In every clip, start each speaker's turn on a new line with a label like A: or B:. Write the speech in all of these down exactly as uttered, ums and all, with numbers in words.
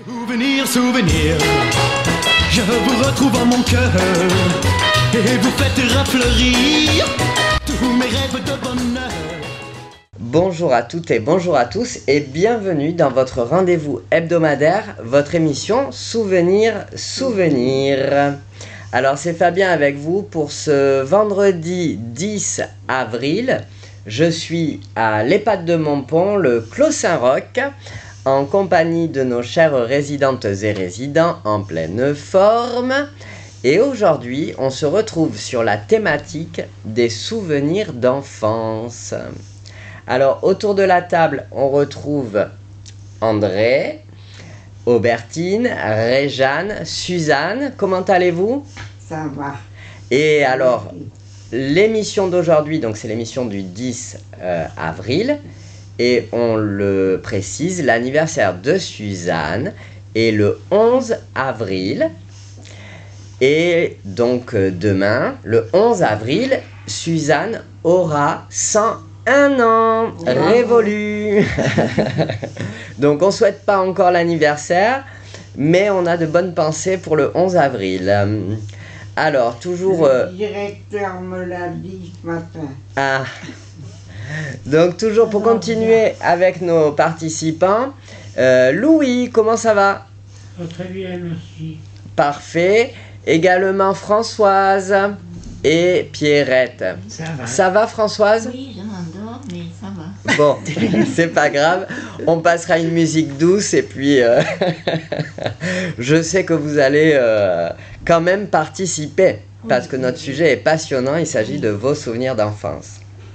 A: Souvenir, souvenir, je vous retrouve en mon cœur et vous faites refleurir tous mes rêves de bonheur.
B: Bonjour à toutes et bonjour à tous et bienvenue dans votre rendez-vous hebdomadaire, votre émission Souvenir, Souvenir. Alors c'est Fabien avec vous pour ce vendredi dix avril. Je suis à l'EHPAD de Montpont, le Clos Saint-Roch, en compagnie de nos chères résidentes et résidents en pleine forme. Et aujourd'hui, on se retrouve sur la thématique des souvenirs d'enfance. Alors, autour de la table, on retrouve André, Aubertine, Réjeanne, Suzanne. Comment allez-vous?
C: Ça va.
B: Et alors, l'émission d'aujourd'hui, donc c'est l'émission du dix avril. Et on le précise, l'anniversaire de Suzanne est le onze avril. Et donc demain, le onze avril, Suzanne aura cent un ans, révolu. Donc on ne souhaite pas encore l'anniversaire, mais on a de bonnes pensées pour le onze avril. Alors, toujours...
C: Le
B: euh...
C: directeur me l'a dit ce matin.
B: Ah. Donc toujours pour continuer avec nos participants, euh, Louis, comment ça va?
D: Très bien, merci.
B: Parfait. Également Françoise et Pierrette.
D: Ça va.
B: Ça va Françoise?
E: Oui, je m'endors, mais ça va.
B: Bon, c'est pas grave. On passera une musique douce et puis euh, je sais que vous allez euh, quand même participer parce que notre sujet est passionnant. Il s'agit de vos souvenirs d'enfance.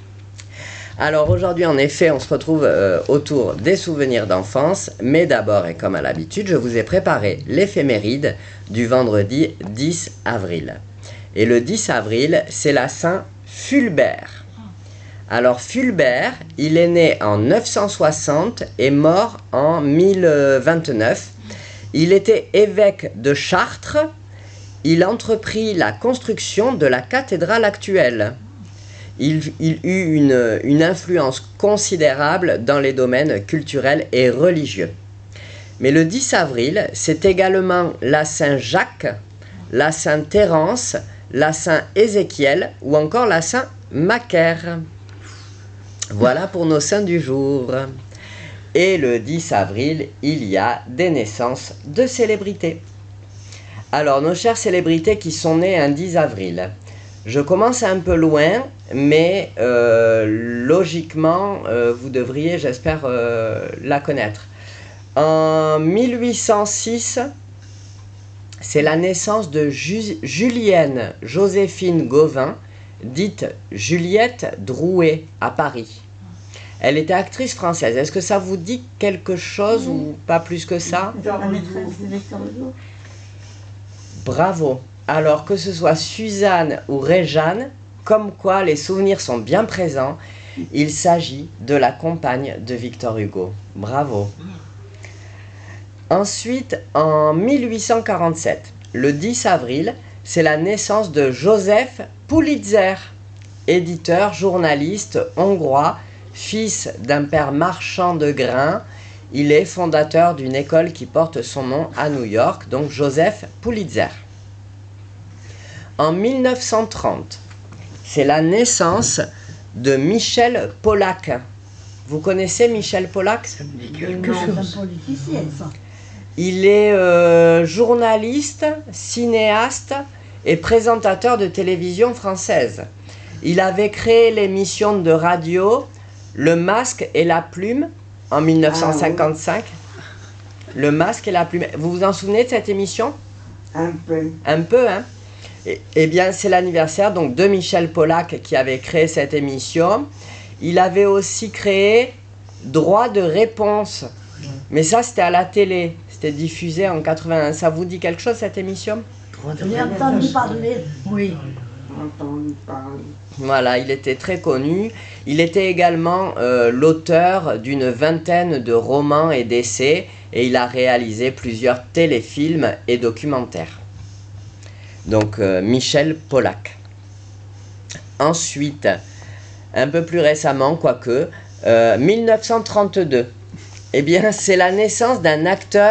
B: Alors aujourd'hui, en effet, on se retrouve euh, autour des souvenirs d'enfance, mais d'abord, et comme à l'habitude, je vous ai préparé l'éphéméride du vendredi dix avril. Et le dix avril, c'est la Saint Fulbert. Alors Fulbert, il est né en neuf cent soixante et mort en mille vingt-neuf. Il était évêque de Chartres. Il entreprit la construction de la cathédrale actuelle. Il, il eut une, une influence considérable dans les domaines culturels et religieux. Mais le dix avril, c'est également la Saint-Jacques, la Saint-Thérence, la Saint-Ézéchiel ou encore la Saint-Macaire. Voilà pour nos saints du jour. Et le dix avril, il y a des naissances de célébrités. Alors, nos chères célébrités qui sont nées un dix avril. Je commence un peu loin, mais euh, logiquement, euh, vous devriez, j'espère, euh, la connaître. En mille huit cent six, c'est la naissance de Ju- Julienne Joséphine Gauvin, dite Juliette Drouet, à Paris. Elle était actrice française. Est-ce que ça vous dit quelque chose mmh. ou pas plus que ça?
E: La maîtresse de Victor Hugo.
B: Bravo. Alors que ce soit Suzanne ou Réjeanne, comme quoi les souvenirs sont bien présents, il s'agit de la compagne de Victor Hugo. Bravo. Ensuite, en mille huit cent quarante-sept, le dix avril, c'est la naissance de Joseph Pulitzer, éditeur, journaliste hongrois, fils d'un père marchand de grains. Il est fondateur d'une école qui porte son nom à New York, donc Joseph Pulitzer. En mille neuf cent trente, c'est la naissance de Michel Polack. Vous connaissez Michel Polack?
D: Ça me dit quelque chose.
B: Il est euh, journaliste, cinéaste et présentateur de télévision française. Il avait créé l'émission de radio Le Masque et la Plume en mille neuf cent cinquante-cinq. Ah, oui. Le Masque et la Plume. Vous vous en souvenez de cette émission?
C: Un peu.
B: Un peu, hein? Eh bien, c'est l'anniversaire donc de Michel Polack qui avait créé cette émission. Il avait aussi créé Droit de réponse. Mais ça, c'était à la télé. C'était diffusé en quatre-vingt-un. Ça vous dit quelque chose, cette émission?
E: J'ai entendu parler. Oui.
C: Entendu parler.
B: Voilà, il était très connu. Il était également euh, l'auteur d'une vingtaine de romans et d'essais. Et il a réalisé plusieurs téléfilms et documentaires. Donc euh, Michel Polack. Ensuite, un peu plus récemment, quoique, euh, mille neuf cent trente-deux, eh bien c'est la naissance d'un acteur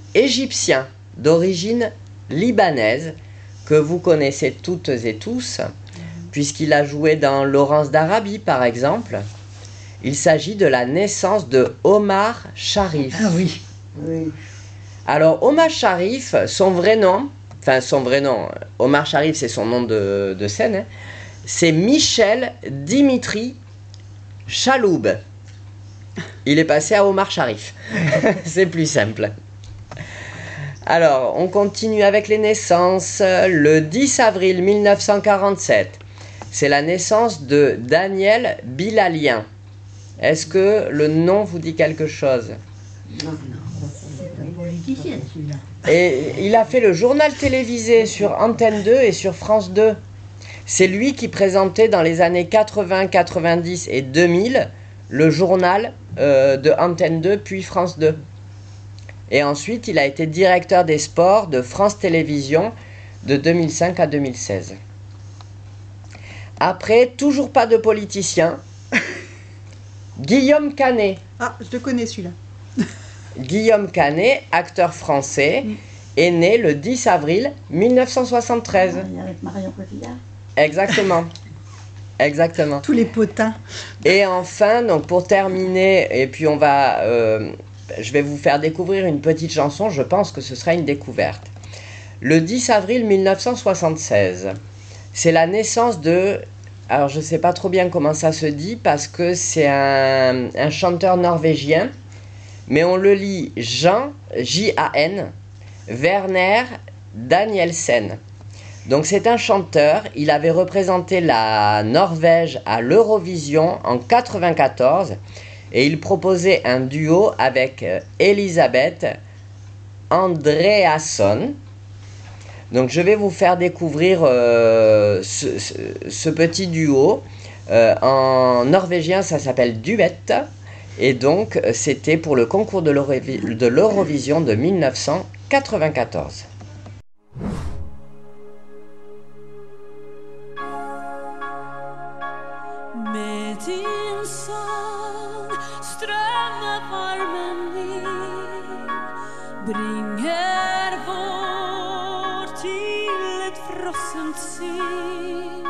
B: égyptien d'origine libanaise que vous connaissez toutes et tous, puisqu'il a joué dans Laurence d'Arabie par exemple. Il s'agit de la naissance de Omar Sharif.
E: Ah oui.
C: Oui.
B: Alors Omar Sharif, son vrai nom, enfin son vrai nom, Omar Sharif c'est son nom de, de scène, hein, c'est Michel Dimitri Chaloub. Il est passé à Omar Sharif. C'est plus simple. Alors, on continue avec les naissances. Le dix avril mille neuf cent quarante-sept, c'est la naissance de Daniel Bilalien. Est-ce que le nom vous dit quelque chose?
C: Non.
E: C'est un politicien celui-là.
B: Et il a fait le journal télévisé sur Antenne deux et sur France deux. C'est lui qui présentait dans les années quatre-vingts, quatre-vingt-dix et deux mille le journal euh, de Antenne deux puis France deux. Et ensuite, il a été directeur des sports de France Télévisions de deux mille cinq à deux mille seize. Après, toujours pas de politicien. Guillaume Canet.
F: Ah, je le connais celui-là.
B: Guillaume Canet, acteur français,
F: Mm.
B: est né le dix avril mille neuf cent soixante-treize.
E: Avec Marion Cotillard.
B: Exactement. Exactement.
F: Tous les potins.
B: Et enfin, donc pour terminer, et puis on va, euh, je vais vous faire découvrir une petite chanson, je pense que ce sera une découverte. Le dix avril mille neuf cent soixante-seize, c'est la naissance de, alors je ne sais pas trop bien comment ça se dit, parce que c'est un, un chanteur norvégien, mais on le lit Jean, J A N, Werner Danielsen. Donc c'est un chanteur, il avait représenté la Norvège à l'Eurovision en quatre-vingt-quatorze et il proposait un duo avec Elisabeth Andreasson. Donc je vais vous faire découvrir euh, ce, ce, ce petit duo. Euh, en norvégien ça s'appelle Duet et donc c'était pour le concours de l'Eurovision de mille neuf cent quatre-vingt-quatorze.
G: Med din sång strömmar varmen ner, bringer vår till ett frossent sim.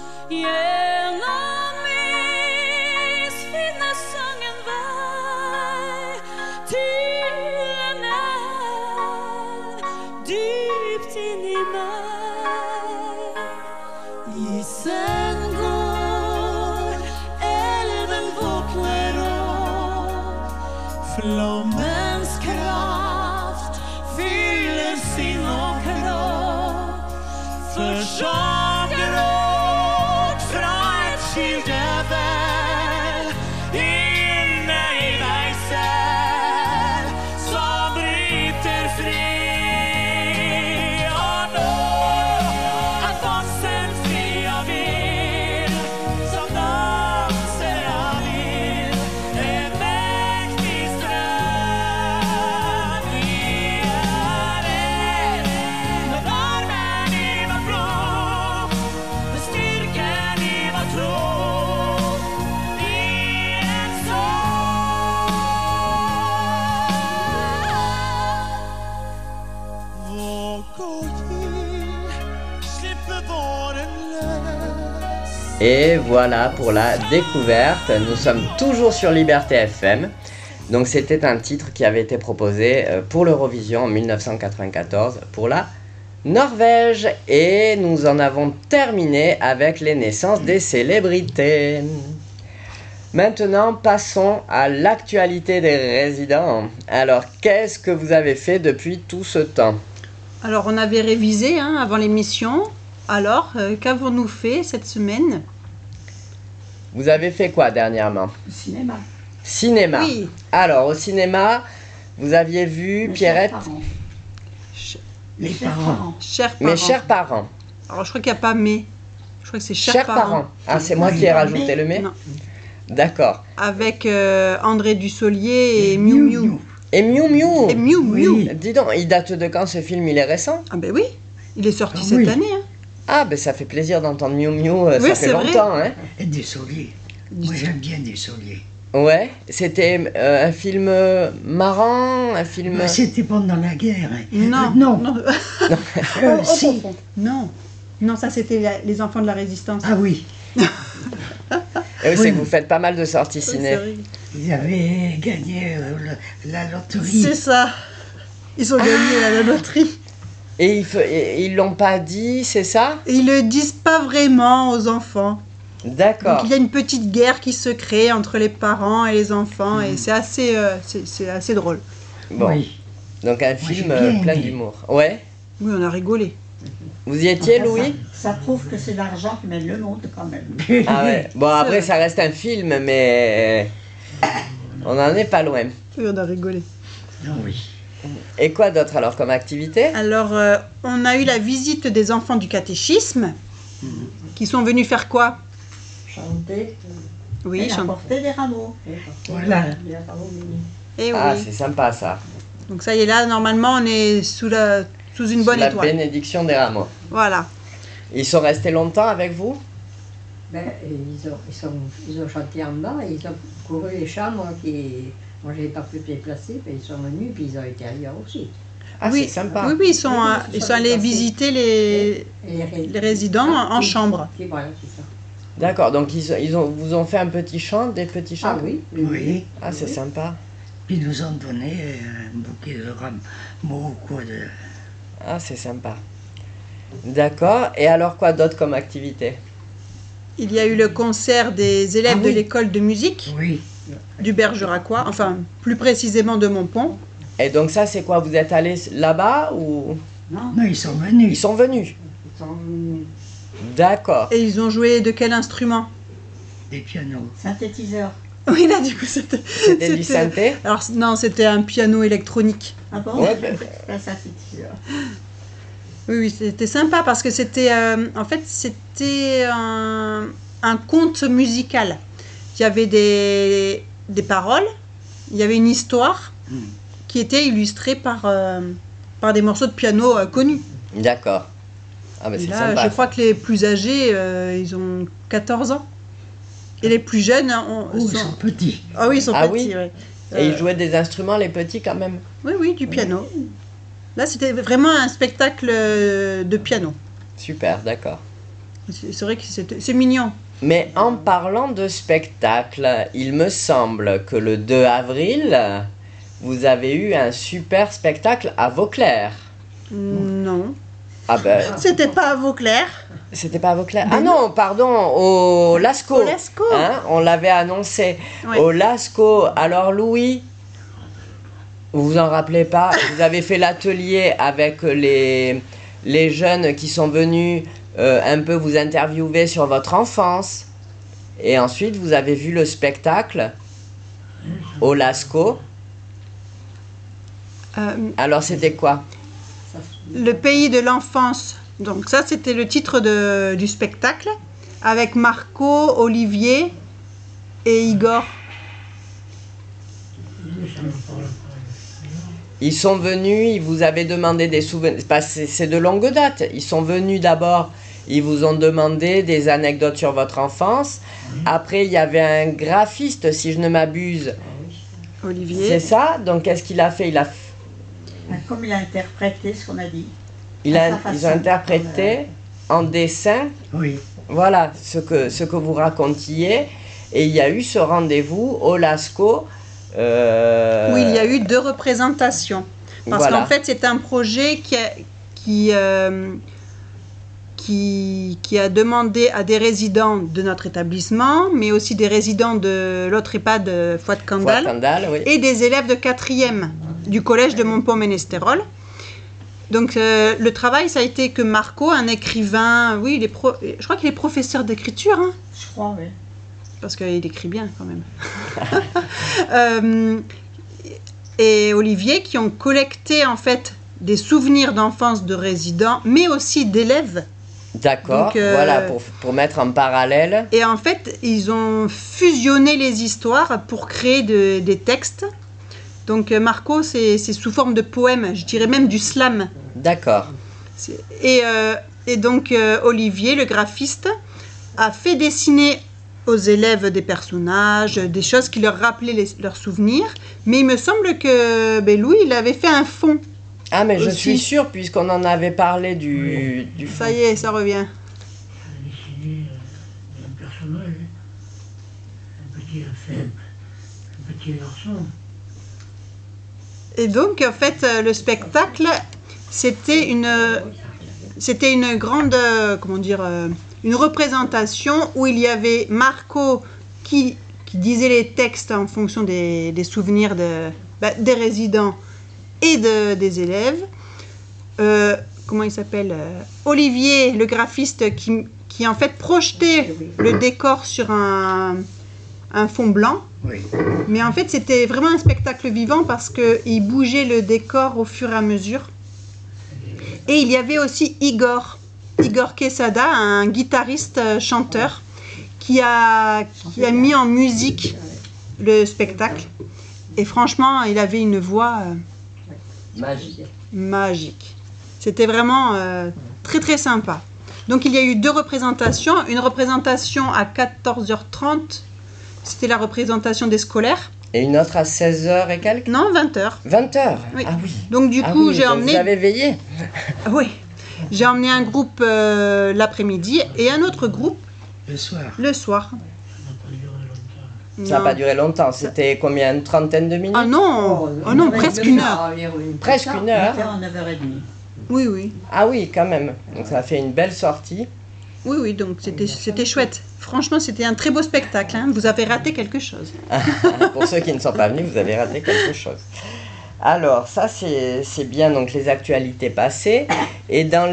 G: Genom is finner sången väg till en älv djupt in i mig. Isen går, älven vaknar upp, flommens kraft fyller sin och kropp. För som gråt från ett kildeväl inne i dig själv som bryter fri. Och nå att fossen fri och vild som danser av ild, en mäktig ström. Vi är ett med armen i vårt blod, med styrkan i vår tro, i en sång. Våg och gill slipper våren lös.
B: Et voilà pour la découverte. Nous sommes toujours sur Liberté F M. Donc c'était un titre qui avait été proposé euh, pour l'Eurovision en mille neuf cent quatre-vingt-quatorze pour la Norvège. Et nous en avons terminé avec les naissances des célébrités. Maintenant, passons à l'actualité des résidents. Alors, qu'est-ce que vous avez fait depuis tout ce temps?
F: Alors, on avait révisé hein, avant l'émission. Alors, euh, qu'avons-nous fait cette semaine?
B: Vous avez fait quoi dernièrement?
E: Le cinéma.
B: Cinéma.
F: Oui.
B: Alors, au cinéma, vous aviez vu
E: Mes
B: Pierrette,
E: chers parents.
F: Ch-
E: Les
F: Les
E: chers
F: parents.
E: parents.
F: Chers parents.
B: mes chers parents.
F: Alors, je crois qu'il n'y a pas mais. Je crois que c'est chers,
B: Chers parents.
F: parents.
B: Ah, c'est moi
E: Oui,
B: qui ai
E: pas
B: rajouté
E: mais.
B: le mais?
F: Non.
B: D'accord.
F: Avec euh, André Dussolier et Miu Miu.
B: Et Miu Miu.
F: Et Miu Miu.
E: Oui.
B: Dis donc, il date de quand ce film? Il est récent?
F: Ah ben oui, il est sorti
E: Ah
F: cette
E: oui.
F: année. Hein.
B: Ah, ben ça fait plaisir d'entendre Miu Miu, euh,
F: Oui,
B: ça
F: c'est
B: fait
F: vrai.
B: longtemps, hein?
E: Et des souliers. Moi j'aime bien des souliers.
B: Ouais, c'était euh, un film euh, marrant, un film...
E: Bah, c'était pendant la guerre.
F: Non,
E: Euh, non.
F: non,
E: Euh,
F: on
E: si.
F: confond. non, non, ça c'était la- les enfants de la résistance.
E: Ah oui,
B: Et oui, c'est
E: Oui.
B: que vous faites pas mal de sorties
F: Oui,
B: ciné.
F: c'est vrai.
E: ils avaient gagné euh, le- la loterie.
F: C'est ça. Ils ont gagné à la loterie.
B: Et ils, fe- et ils l'ont pas dit, c'est ça?
F: Et ils le disent pas vraiment aux enfants. Donc
B: D'accord.
F: il y a une petite guerre qui se crée entre les parents et les enfants et c'est assez, euh, c'est, c'est assez drôle.
B: Bon,
E: Oui.
B: donc un
E: j'ai
B: film
E: bien
B: euh, plein
E: aimé.
B: d'humour. Ouais.
F: Oui, on a rigolé.
B: Vous y étiez,
E: Ah,
H: Enfin,
B: Louis?
H: ça, ça prouve que c'est l'argent qui mène le monde quand même.
B: Ah ouais. Bon, après, ça reste un film, mais on en est pas loin.
F: Oui, on a rigolé.
E: Ah oui.
B: Et quoi d'autre alors comme activité?
F: Alors, euh, on a eu la visite des enfants du catéchisme qui sont venus faire quoi?
H: Chanter
F: Oui,
H: et
F: chanter.
H: apporter des rameaux.
E: Voilà.
H: Des rameaux bénis.
F: Et
B: Ah,
F: oui.
B: c'est sympa ça.
F: Donc ça y est, là, normalement, on est sous, la, sous une bonne
B: La
F: étoile.
B: bénédiction des rameaux.
F: Voilà.
B: Ils sont restés longtemps avec vous?
I: Ben, et ils, ont, ils, sont, ils ont chanté en bas, et ils ont couru les chambres qui. Moi, j'avais pas pu les placer, puis ils sont venus, puis ils ont été ailleurs aussi.
B: Ah,
F: oui,
B: c'est sympa.
F: oui, oui, ils sont,
I: Oui, oui,
F: euh,
I: ils
F: ils
I: sont
F: sont allés
I: déplacés.
F: visiter les,
I: Et les,
F: les résidents en
I: oui,
F: chambre.
I: oui, voilà, c'est ça.
B: D'accord, donc ils, ils ont, vous ont fait un petit chant, des petits chants?
I: Ah oui, oui, oui.
E: Oui.
B: Ah, c'est sympa.
E: Puis ils nous ont donné euh, un bouquet de rameaux, quoi. De...
B: Ah, c'est sympa. D'accord. Et alors quoi d'autre comme activité?
F: Il y a eu le concert des élèves
E: Ah
F: de
E: oui.
F: l'école de musique
E: Oui.
F: du Bergeracois, enfin plus précisément de Montpont.
B: Et donc ça, c'est quoi? Vous êtes allés là-bas ou
H: Non,
E: Non, ils sont
B: ils
E: venus.
B: sont venus?
H: ils sont venus.
B: D'accord.
F: Et ils ont joué de quel instrument?
E: Des pianos.
H: Synthétiseur.
F: Oui, là, du coup, c'était...
B: C'était du synthé?
F: Alors, c- non, c'était un piano électronique.
H: Ah bon?
B: Ouais, ben-
H: Un synthétiseur.
F: Oui, oui, c'était sympa parce que c'était... euh, en fait, c'était un, un conte musical. Il y avait des, des paroles, il y avait une histoire
E: Mm.
F: qui était illustrée par, euh, par des morceaux de piano euh, connus.
B: D'accord. Ah, bah
F: Et
B: c'est
F: là,
B: sympa.
F: je crois que les plus âgés, euh, ils ont quatorze ans. Et les plus jeunes, on,
E: Oh, ils sont petits.
F: Ah oui, ils sont
B: Ah
F: petits,
B: oui
F: ouais.
B: Et ils
F: Euh,
B: jouaient des instruments, les petits, quand même?
F: Oui, oui, du piano. Là, c'était vraiment un spectacle euh, de piano.
B: Super, d'accord.
F: C'est c'est vrai que c'était- c'est mignon.
B: Mais en parlant de spectacle, il me semble que le deux avril, vous avez eu un super spectacle à Vauclair.
F: Non.
B: Ah ben,
F: C'était pas à Vauclair.
B: c'était pas à Vauclair. Ah non, pardon, au Lascaux.
F: Au Lascaux.
B: Hein, on l'avait annoncé.
F: Ouais.
B: Au Lascaux. Alors Louis, vous vous en rappelez pas? Vous avez fait l'atelier avec les, les jeunes qui sont venus euh, un peu vous interviewer sur votre enfance. Et ensuite, vous avez vu le spectacle au Lascaux.
F: Euh,
B: Alors, c'était quoi?
F: le pays de l'enfance. Donc ça, c'était le titre de, du spectacle avec Marco, Olivier et Igor.
B: Ils sont venus, ils vous avaient demandé des souvenirs. Parce que c'est c'est de longue date. Ils sont venus d'abord, ils vous ont demandé des anecdotes sur votre enfance. Après, il y avait un graphiste, si je ne m'abuse. C'est
F: Olivier.
B: ça? Donc, qu'est-ce qu'il a fait? Il a,
H: Comme il a interprété ce qu'on a dit.
B: il
H: À
B: a,
H: sa
B: ils ont
H: façon.
B: interprété en dessin,
E: Oui.
B: voilà, ce que, ce que vous racontiez. Et il y a eu ce rendez-vous au Lascaux. euh,
F: Où il y a eu deux représentations. Parce
B: voilà.
F: qu'en fait, c'est un projet qui a, qui, euh, qui, qui a demandé à des résidents de notre établissement, mais aussi des résidents de l'autre EHPAD, euh, Foi de Candale,
B: Candale, oui.
F: et des élèves de quatrième du collège de Montpont-Ménestérol. Donc euh, le travail, ça a été que Marco, un écrivain, oui, il est pro- je crois qu'il est professeur d'écriture, hein,
H: Je crois, oui.
F: parce qu'il écrit bien quand même. Euh, et Olivier qui ont collecté en fait des souvenirs d'enfance de résidents, mais aussi d'élèves.
B: D'accord,
F: Donc, euh,
B: voilà, pour, pour mettre en parallèle.
F: Et en fait, ils ont fusionné les histoires pour créer de- des textes. Donc euh, Marco, c'est c'est sous forme de poème, je dirais même du slam.
B: D'accord.
F: C'est- Et, euh, et donc euh, Olivier, le graphiste, a fait dessiner aux élèves des personnages, des choses qui leur rappelaient les- leurs souvenirs. Mais il me semble que ben, Louis, il avait fait un fond.
B: Ah, mais je
F: Aussi.
B: suis sûre, puisqu'on en avait parlé du, du
F: Ça y est, ça revient.
D: Elle a dessiné euh, un personnage, un petit, enfin, un petit garçon.
F: Et donc, en fait, euh, le spectacle, c'était une, c'était une grande, euh, comment dire, euh, une représentation où il y avait Marco qui, qui disait les textes en fonction des, des souvenirs de, bah, des résidents et de, des élèves. Euh, comment il s'appelle euh, Olivier, le graphiste, qui, qui en fait projetait le décor sur un, un fond blanc.
E: Oui.
F: Mais en fait, c'était vraiment un spectacle vivant parce qu'il bougeait le décor au fur et à mesure. Et il y avait aussi Igor, Igor Quesada, un guitariste euh, chanteur, qui a, qui a mis en musique le spectacle. Et franchement, il avait une voix euh,
B: Magique.
F: magique. C'était vraiment euh, très très sympa. Donc il y a eu deux représentations. Une représentation à quatorze heures trente, c'était la représentation des scolaires.
B: Et une autre à seize heures et quelques
F: Non, vingt heures.
B: vingt heures.
F: Oui.
B: Ah oui.
F: Donc du
B: Ah
F: coup,
B: oui,
F: j'ai
B: vous
F: emmené...
B: avez veillé.
F: Oui, j'ai emmené un groupe euh, l'après-midi et un autre groupe
E: Le soir.
F: le soir.
D: Ça n'a pas duré longtemps.
B: Ça n'a
F: Non.
B: pas duré longtemps. C'était combien? Une trentaine de minutes?
F: Ah non, oh, non, presque une heure.
B: Presque une heure.
H: huit heures, neuf heures trente.
F: Oui, oui,
B: Ah oui, quand même. Donc ça a fait une belle sortie.
F: oui, oui. Donc c'était c'était chouette. Franchement, c'était un très beau spectacle. Hein. Vous avez raté quelque chose.
B: Pour ceux qui ne sont pas venus, vous avez raté quelque chose. Alors, ça, c'est c'est bien, donc les actualités passées. Et dans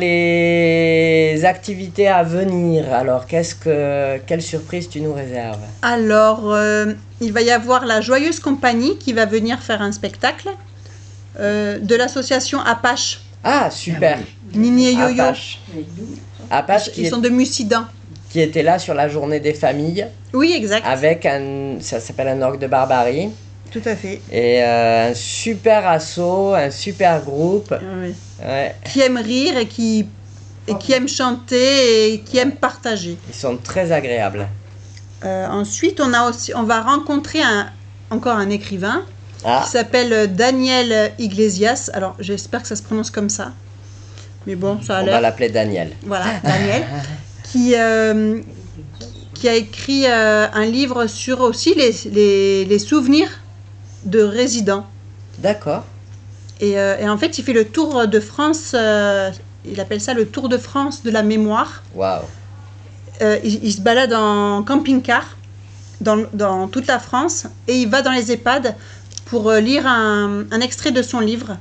B: les activités à venir, alors, qu'est-ce que, quelle surprise tu nous réserves?
F: Alors, euh, il va y avoir la Joyeuse Compagnie qui va venir faire un spectacle euh, de l'association Apache,
B: Ah, super.
F: Nini et Yo-Yo.
B: Apache. Apache qui,
F: Ils
B: est-
F: sont de Mussidan.
B: qui était là sur la journée des familles,
F: Oui, exact.
B: avec un, ça s'appelle un orgue de barbarie,
F: Tout à fait.
B: et euh, un super assaut, un super groupe.
F: Oui.
B: Ouais,
F: Qui aiment rire et qui, et qui aiment chanter et qui aiment partager.
B: ils sont très agréables.
F: Euh, ensuite, on, a aussi, on va rencontrer un, encore un écrivain
B: Ah,
F: qui s'appelle Daniel Iglesias. Alors, j'espère que ça se prononce comme ça. Mais bon, ça a
B: on va
F: l'air.
B: l'appeler Daniel.
F: Voilà, Daniel. qui, euh, qui a écrit euh, un livre sur aussi les, les, les souvenirs de résidents.
B: D'accord.
F: Et, euh, et en fait, il fait le tour de France. euh, il appelle ça le tour de France de la mémoire.
B: Waouh.
F: Euh, il, il se balade en camping-car dans, dans toute la France et il va dans les EHPAD pour euh, lire un, un extrait de son livre.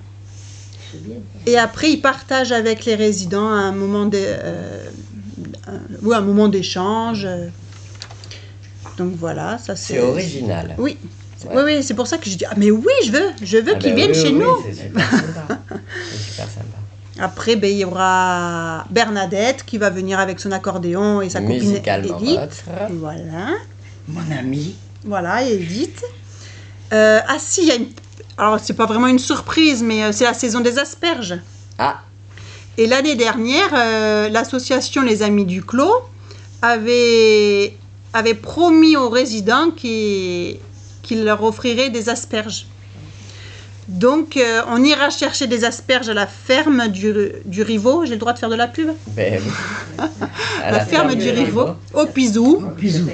F: Et après, il partage avec les résidents un moment de, euh, un, oui, un moment d'échange. euh. Donc voilà, ça c'est.
B: C'est original.
F: Oui.
B: Ouais.
F: Oui, oui, c'est pour ça que je dis ah mais oui, je veux, je veux
B: Ah
F: qu'ils
B: ben
F: viennent
B: oui,
F: chez
B: oui,
F: nous.
B: oui, c'est super sympa. C'est super sympa.
F: Après, ben, il y aura Bernadette qui va venir avec son accordéon et sa copine
B: Musicalement
F: Edith.
B: votre.
F: Voilà.
E: Mon ami.
F: Voilà, Edith. Euh, ah si, il y a une... Alors, c'est pas vraiment une surprise, mais euh, c'est la saison des asperges.
B: Ah,
F: Et l'année dernière, euh, l'association Les Amis du Clos avait, avait promis aux résidents qu'ils qu'il leur offrirait des asperges. Donc, euh, on ira chercher des asperges à la ferme du, du Rivaux. J'ai le droit de faire de la pub.
B: ben oui. À
F: La, ferme, du Rivaux, au Pisou.
E: Bisous.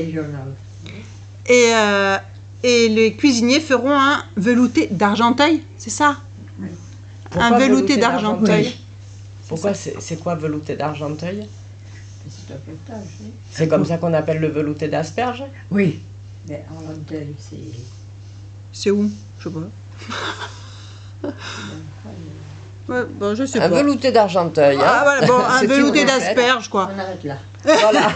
F: Et, euh, et les cuisiniers feront un velouté d'Argenteuil, c'est ça?
B: Pourquoi
F: Un velouté d'Argenteuil.
E: Oui.
B: Pourquoi c'est c'est quoi velouté d'Argenteuil?
I: C'est un potage, oui.
B: C'est comme ça qu'on appelle le velouté d'asperge?
E: Oui.
I: Mais en Argenteuil, c'est.
F: C'est où? Je sais pas. Ouais, bon, je sais
B: Un
F: pas.
B: velouté d'Argenteuil.
F: Ah,
B: hein.
F: voilà, bon, un
B: C'est
F: velouté
B: une recette.
F: d'asperges, quoi.
I: On arrête là.
B: Voilà.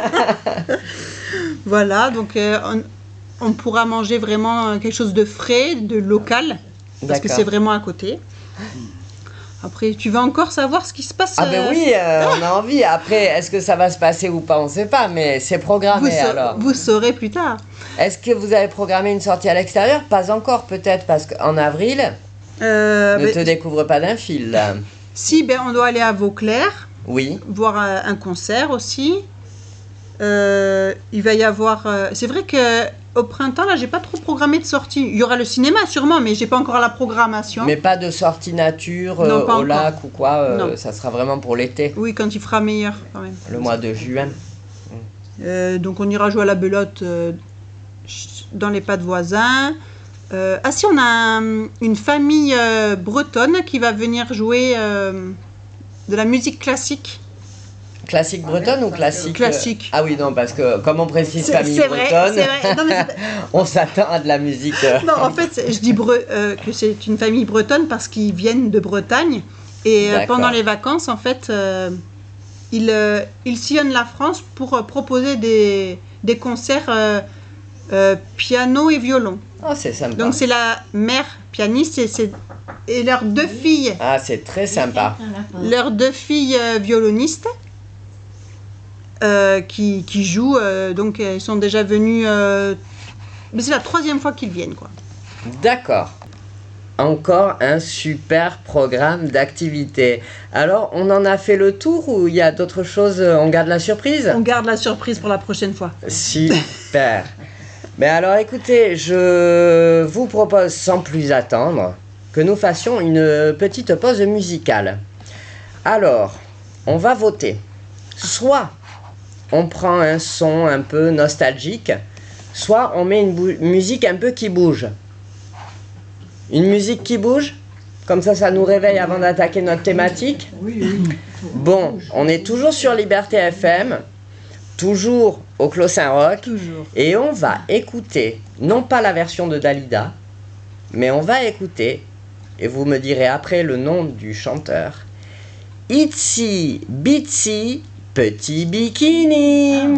F: Voilà, donc euh, on, on pourra manger vraiment euh, quelque chose de frais, de local, parce que
B: D'accord.
F: c'est vraiment à côté. Après, tu vas encore savoir ce qui se passe.
B: Ah ben
F: euh,
B: oui, euh, on a envie. Après, est-ce que ça va se passer ou pas? On ne sait pas, mais c'est
F: vous,
B: programmé
F: sa-
B: alors.
F: vous saurez plus tard.
B: Est-ce que vous avez programmé une sortie à l'extérieur? Pas encore peut-être, parce qu'en avril,
F: Euh,
B: ne
F: ben,
B: te découvre pas d'un fil. là.
F: Si, ben, on doit aller à Vauclair,
B: Oui,
F: voir euh, un concert aussi. Euh, il va y avoir. euh, C'est vrai que au printemps, là, j'ai pas trop programmé de sortie. Il y aura le cinéma sûrement, mais j'ai pas encore la programmation.
B: Mais pas de sortie nature
F: Non,
B: euh,
F: pas
B: au
F: encore.
B: lac ou quoi, euh,
F: Non.
B: ça sera vraiment pour l'été,
F: Oui, quand il fera meilleur quand même.
B: le mois de juin.
F: Euh, donc on ira jouer à la belote euh, ch- dans les pas de voisins. Euh, ah si, on a un- une famille euh, bretonne qui va venir jouer euh, de la musique classique.
B: Classique bretonne ou classique euh,
F: Classique.
B: Ah oui, non, parce que comme on précise
F: C'est
B: famille
F: c'est vrai,
B: bretonne,
F: c'est vrai. Non, mais c'est-
B: on s'attend à de la musique. euh,
F: non, en fait, c'est- je dis bre- euh, que c'est une famille bretonne parce qu'ils viennent de Bretagne. Et euh,
B: D'accord.
F: pendant les vacances, en fait, euh, ils, euh, ils sillonnent la France pour euh, proposer des, des concerts euh, euh, piano et violon.
B: Oh, c'est sympa.
F: Donc c'est la mère pianiste et, c'est- et leurs deux filles,
B: Ah, c'est très sympa.
F: leurs deux filles euh, violonistes euh, qui, qui jouent. euh, donc elles sont déjà venues. euh, mais c'est la troisième fois qu'ils viennent, quoi.
B: D'accord. Encore un super programme d'activités. Alors, on en a fait le tour ou il y a d'autres choses, euh, on garde la surprise?
F: On garde la surprise pour la prochaine fois.
B: Super. Mais alors écoutez, je vous propose sans plus attendre que nous fassions une petite pause musicale. Alors, on va voter. Soit on prend un son un peu nostalgique, soit on met une bou- musique un peu qui bouge. Une musique qui bouge? Comme ça, ça nous réveille avant d'attaquer notre thématique.
I: Oui, oui.
B: Bon, on est toujours sur Liberté F M, toujours au Clos Saint-Roch,
F: Toujours.
B: et on va écouter, non pas la version de Dalida, mais on va écouter, et vous me direz après le nom du chanteur, Itsy Bitsy Petit Bikini.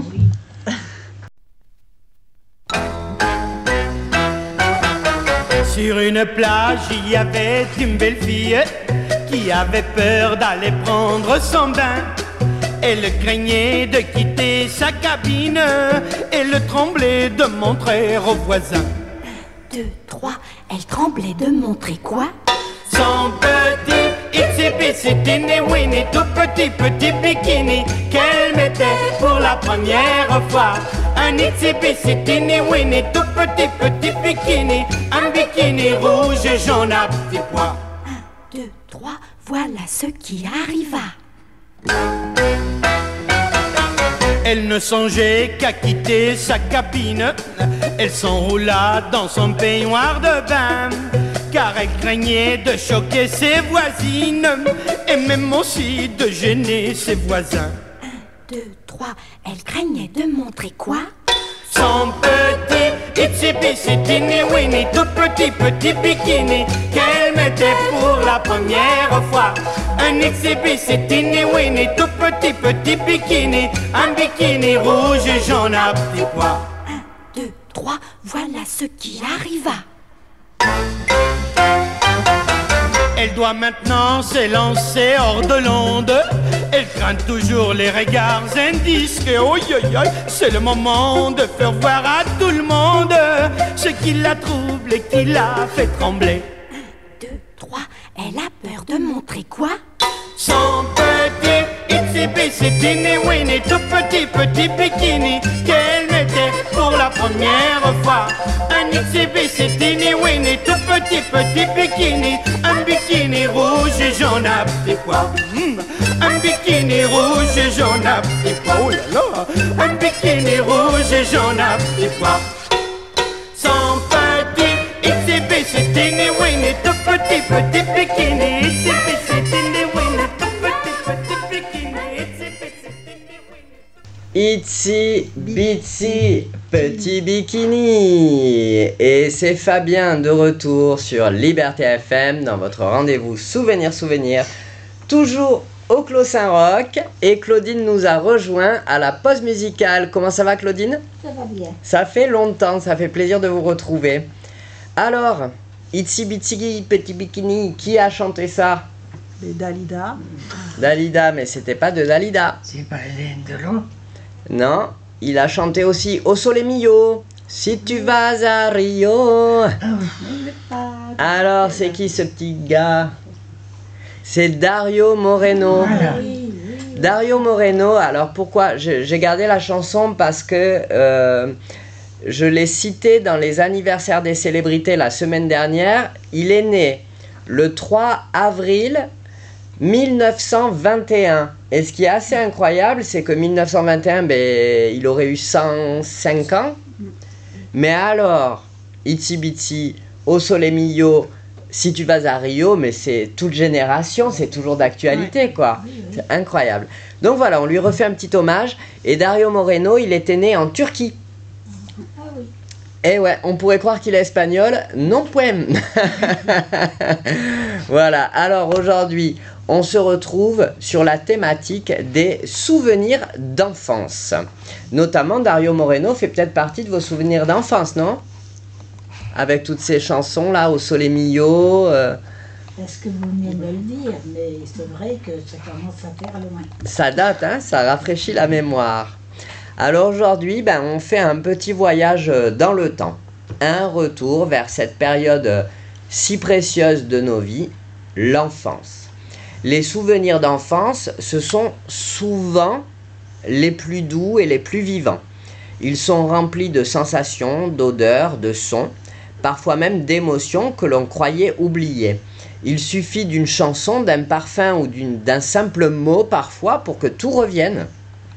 A: Sur une plage, il y avait une belle fille qui avait peur d'aller prendre son bain. Elle craignait de quitter sa cabine, elle tremblait de montrer aux voisins
J: Deux, trois, elle tremblait de montrer quoi?
A: son petit itsy bitsy teeny weeny, tout petit petit bikini qu'elle mettait pour la première fois. Un itsy bitsy teeny weeny, tout petit petit bikini, un bikini rouge et jaune à petits pois.
J: Un, deux, trois, voilà ce qui arriva.
A: Elle ne songeait qu'à quitter sa cabine. Elle s'enroula dans son peignoir de bain, car elle craignait de choquer ses voisines et même aussi de gêner ses voisins.
J: Un, deux, trois, elle craignait de montrer quoi?
A: Son petit itsy bitsy teeny weeny, tout petit petit bikini qu'elle mettait pour la première fois. Un itsy bitsy teeny weeny, tout petit petit bikini, un bikini rouge et jaune à petits pois.
J: Un, deux, trois, voilà ce qui arriva.
A: Elle doit maintenant s'élancer hors de l'onde. Elle craint toujours les regards indisques. Et oi, oi, oi, c'est le moment de faire voir à tout le monde ce qui la trouble et qui la fait trembler.
J: Un, deux, trois, elle a peur de montrer quoi?
A: Son petit itsy bitsy teeny weeny, tout petit petit bikini qu'elle mettait pour la première fois. Un itsy bitsy teeny weeny, tout petit petit bikini, un bikini rouge et jaune à petits pois. Mmh. Un bikini rouge et jaune à petits pois. Oh là là. Un bikini rouge et jaune à petits pois. Son petit itsy bitsy teeny weeny, tout petit petit bikini, itsy bitsy teeny weeny, tout petit petit bikini, itsy bitsy teeny weeny.
B: Itsy Bitsy Petit Bikini. Et c'est Fabien de retour sur Liberté F M dans votre rendez-vous Souvenir Souvenir, toujours au Clos Saint-Roch. Et Claudine nous a rejoint à la pause musicale. Comment ça va, Claudine?
H: Ça va bien.
B: Ça fait longtemps, ça fait plaisir de vous retrouver. Alors, Itsy Bitsy Petit Bikini, qui a chanté ça?
F: Les Dalida.
B: Dalida, mais c'était pas de Dalida.
E: C'est pas Hélène Delon.
B: Non, il a chanté aussi Au Sole Mio, Si tu vas à Rio. Alors, c'est qui ce petit gars? C'est Dario Moreno.
E: Voilà.
B: Dario Moreno, alors pourquoi j'ai j'ai gardé la chanson parce que euh, je l'ai cité dans les anniversaires des célébrités la semaine dernière. Il est né le trois avril mille neuf cent vingt et un. Et ce qui est assez incroyable, c'est que mille neuf cent vingt et un, ben, il aurait eu cent cinq ans. Mais alors, Itsy Bitsy, Au Sole Mio, Si tu vas à Rio, mais c'est toute génération, c'est toujours d'actualité, quoi. C'est incroyable. Donc voilà, on lui refait un petit hommage. Et Dario Moreno, il était né en Turquie. Et ouais, on pourrait croire qu'il est espagnol, non point. Voilà, alors aujourd'hui, on se retrouve sur la thématique des souvenirs d'enfance. Notamment, Dario Moreno fait peut-être partie de vos souvenirs d'enfance, non? Avec toutes ces chansons-là, Au Sole Mio. Euh...
H: Est-ce que vous venez de le dire, mais c'est vrai que ça commence à faire loin.
B: Ça date, hein, ça rafraîchit la mémoire. Alors aujourd'hui, ben, on fait un petit voyage dans le temps. Un retour vers cette période si précieuse de nos vies, l'enfance. Les souvenirs d'enfance, ce sont souvent les plus doux et les plus vivants. Ils sont remplis de sensations, d'odeurs, de sons, parfois même d'émotions que l'on croyait oubliées. Il suffit d'une chanson, d'un parfum ou d'une- d'un simple mot parfois pour que tout revienne.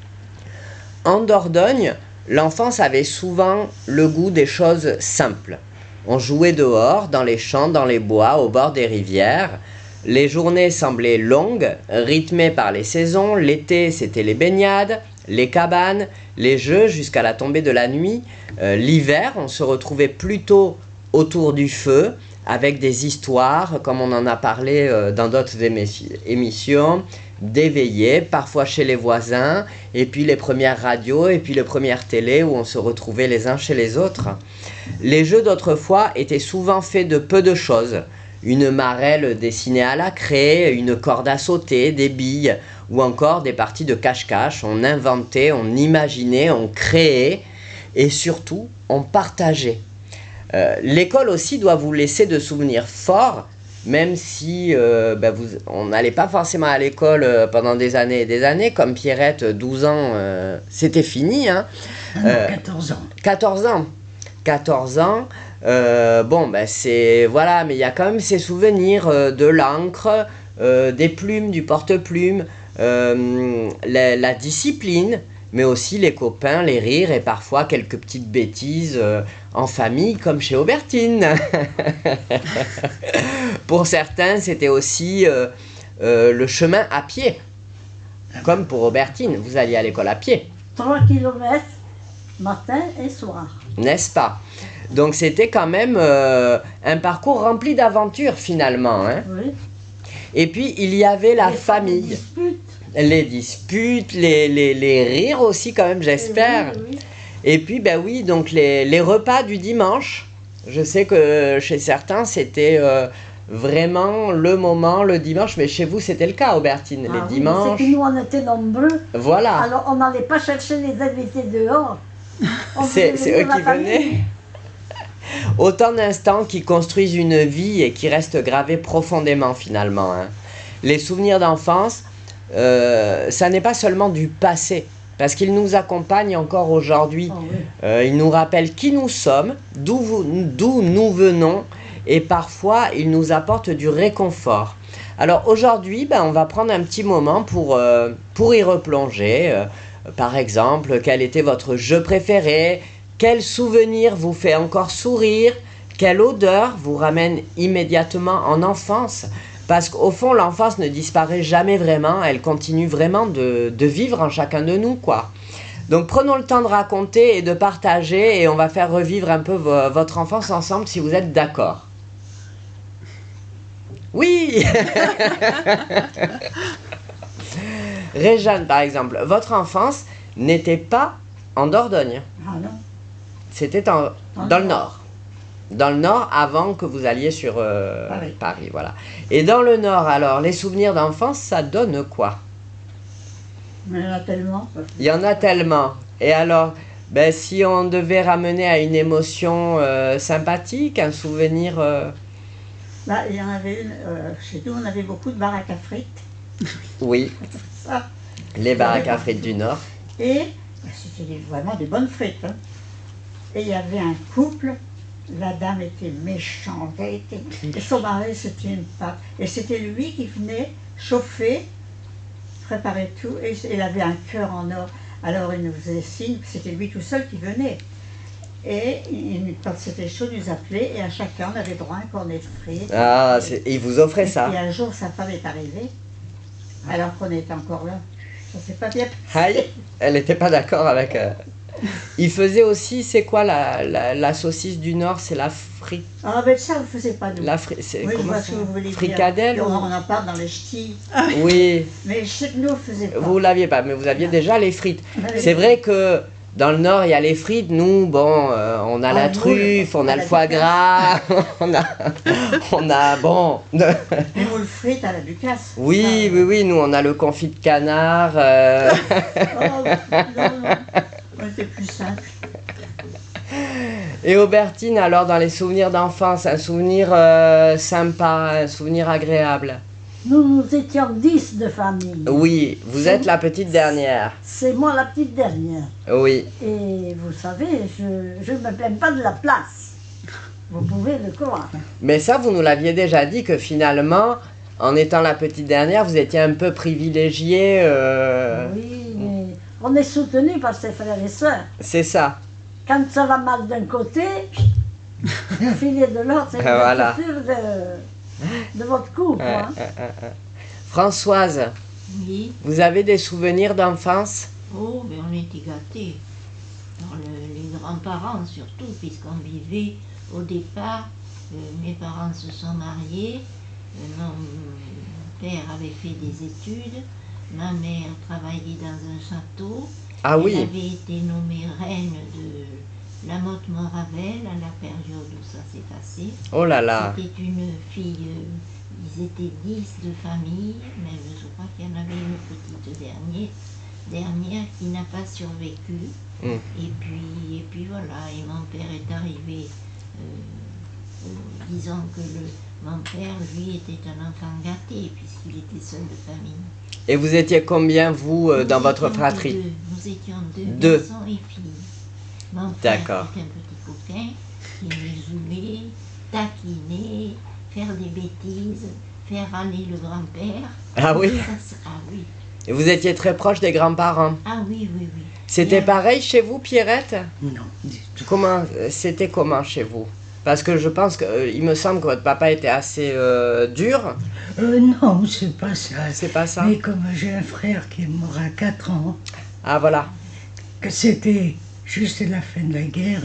B: En Dordogne, l'enfance avait souvent le goût des choses simples. On jouait dehors, dans les champs, dans les bois, au bord des rivières. Les journées semblaient longues, rythmées par les saisons. L'été, c'était les baignades, les cabanes, les jeux jusqu'à la tombée de la nuit. Euh, l'hiver, on se retrouvait plutôt autour du feu, avec des histoires, comme on en a parlé euh, dans d'autres émi- émissions, des veillées, parfois chez les voisins, et puis les premières radios, et puis les premières télés où on se retrouvait les uns chez les autres. Les jeux d'autrefois étaient souvent faits de peu de choses. Une marelle dessinée à la craie, une corde à sauter, des billes, ou encore des parties de cache-cache. On inventait, on imaginait, on créait, et surtout, on partageait. Euh, l'école aussi doit vous laisser de souvenirs forts, même si euh, ben vous, on n'allait pas forcément à l'école euh, pendant des années et des années, comme Pierrette, douze ans, euh, c'était fini. Hein.
E: Ah non,
B: Euh,
E: quatorze ans.
B: quatorze ans. quatorze ans, euh, bon, ben c'est. Voilà, mais il y a quand même ces souvenirs euh, de l'encre, euh, des plumes, du porte-plume, euh, la, la discipline, mais aussi les copains, les rires et parfois quelques petites bêtises euh, en famille, comme chez Aubertine. Pour certains, c'était aussi euh, euh, le chemin à pied, comme pour Aubertine, vous alliez à l'école à pied.
H: trois kilomètres matin et soir.
B: N'est-ce pas? Donc c'était quand même euh, un parcours rempli d'aventures finalement. Hein.
H: Oui.
B: Et puis il y avait la
H: Les
B: famille,
H: disputes.
B: les disputes, les, les, les rires aussi quand même, j'espère.
H: Oui, oui.
B: Et puis ben oui, donc les, les repas du dimanche. Je sais que chez certains c'était euh, vraiment le moment, le dimanche, mais chez vous c'était le cas, Aubertine,
H: Ah
B: les
H: oui,
B: dimanches.
H: C'est que nous, on était nombreux.
B: Voilà.
H: Alors, on n'allait pas chercher les invités dehors. On
B: C'est
H: faisait
B: c'est
H: venir
B: eux
H: la
B: qui
H: famille.
B: venaient. Autant d'instants qui construisent une vie et qui restent gravés profondément finalement. Hein. Les souvenirs d'enfance, euh, ça n'est pas seulement du passé, parce qu'ils nous accompagnent encore aujourd'hui.
H: Oh, oui.
B: Euh, ils nous rappellent qui nous sommes, d'où vous- d'où nous venons, et parfois ils nous apportent du réconfort. Alors aujourd'hui, ben, on va prendre un petit moment pour, euh, pour y replonger. Euh, par exemple, quel était votre jeu préféré? Quel souvenir vous fait encore sourire? Quelle odeur vous ramène immédiatement en enfance? Parce qu'au fond, l'enfance ne disparaît jamais vraiment, elle continue vraiment de, de vivre en chacun de nous, quoi. Donc prenons le temps de raconter et de partager, et on va faire revivre un peu vo- votre enfance ensemble si vous êtes d'accord. Oui. Réjeanne, par exemple, votre enfance n'était pas en Dordogne.
H: Ah non.
B: C'était en-
H: Dans
B: dans
H: le
B: le nord. Dans le nord, avant que vous alliez sur euh,
H: Paris.
B: Paris, voilà. Et dans le nord, alors, les souvenirs d'enfance, ça donne quoi?
H: Mais il y en a tellement.
B: Il y en a tellement. Et alors, ben, si on devait ramener à une émotion euh, sympathique, un souvenir... euh,
H: Là, il y en avait une. euh, chez nous, on avait beaucoup de baraques à frites.
B: Oui.
H: Ça.
B: Les baraques à frites du Nord.
K: Et c'était vraiment des bonnes frites. Hein. Et il y avait un couple, la dame était méchante, elle était, et son mari c'était une pâte. Et c'était lui qui venait chauffer, préparer tout, et il avait un cœur en or. Alors il nous faisait signe, c'était lui tout seul qui venait. Et il, quand c'était chaud, il nous appelait, et à chacun on avait droit à un cornet de frites.
B: Ah, c'est- il vous offrait
K: Et
B: ça.
K: puis un jour, sa femme est arrivée, alors qu'on était encore là. Ça s'est pas bien passé.
B: Aïe, elle n'était pas d'accord avec... euh, Il faisait aussi, c'est quoi la, la, la saucisse du Nord? C'est la frite...
K: Ah ben ça, vous ne faisiez pas nous.
B: La fri... c'est-
K: Oui, je
B: comment
K: vois
B: ça
K: ce que vous voulez dire.
B: Fricadelle
K: Et on,
B: ou-
K: on en parle dans les ch'tis.
B: Oui,
K: Mais je sais que nous, on ne faisait pas.
B: vous l'aviez pas, mais vous aviez déjà les frites.
K: On avait
B: C'est
K: les-
B: vrai que dans le Nord, il y a les frites. Nous, bon, euh, on a
K: Ah,
B: la
K: nous,
B: truffe, on
K: on
B: a
K: a
B: le
K: la
B: foie
K: Ducasse.
B: gras, on a, on a, bon...
K: Les moules frites à la Ducasse.
B: Oui, oui, oui, nous, on a le confit de canard. euh,
K: Oh, non, non. On était plus simple.
B: Et Aubertine, alors, dans les souvenirs d'enfance, un souvenir euh, sympa, un souvenir agréable?
H: Nous, nous étions dix de famille.
B: Oui, vous êtes la petite dernière.
H: C'est moi la petite dernière.
B: Oui.
H: Et vous savez, je ne me plains pas de la place. Vous pouvez le croire.
B: Mais ça, vous nous l'aviez déjà dit que finalement, en étant la petite dernière, vous étiez un peu privilégiée. euh,
H: Oui, mais on est soutenu par ses frères et sœurs.
B: C'est ça.
H: Quand ça va mal d'un côté, filer de l'autre, c'est
B: Ah, voilà.
H: sûr de, de votre coup. Quoi, hein.
B: Euh, euh, euh. Françoise,
L: Oui.
B: vous avez des souvenirs d'enfance?
L: Oh, mais on était gâtés. Alors, le- les grands-parents surtout, puisqu'on vivait au départ, euh, mes parents se sont mariés, euh, mon père avait fait des études, ma mère travaillait dans un château.
B: Ah
L: Elle
B: oui.
L: avait été nommée reine de la Motte Moravel à la période où ça s'est passé.
B: Oh là là.
L: C'était une fille, euh, ils étaient dix de famille, mais je crois qu'il y en avait une petite dernière, dernière qui n'a pas survécu.
B: Mm.
L: Et puis, et puis voilà, et mon père est arrivé, euh, euh, disons que le, mon père, lui, était un enfant gâté, puisqu'il était seul de famille.
B: Et vous étiez combien, vous, euh,
L: Nous
B: dans votre
L: étions
B: fratrie?
L: deux. Nous étions deux,
B: Deux.
L: garçons et filles. Mon père
B: D'accord.
L: était un petit coquin qui aimait jouer, taquiner, faire des bêtises, faire aller le grand-père.
B: Ah oui?
L: Ça, c'est- Ah oui.
B: Et vous étiez très proche des grands-parents?
L: Ah oui, oui, oui.
B: C'était
L: Et,
B: pareil chez vous, Pierrette?
E: Non, du tout.
B: Comment, euh, c'était comment chez vous? Parce que je pense que, euh, il me semble que votre papa était assez euh, dur.
E: Euh, non, c'est pas ça.
B: C'est pas ça?
E: Mais comme j'ai un frère qui est mort à quatre ans,
B: Ah voilà.
E: que c'était juste la fin de la guerre,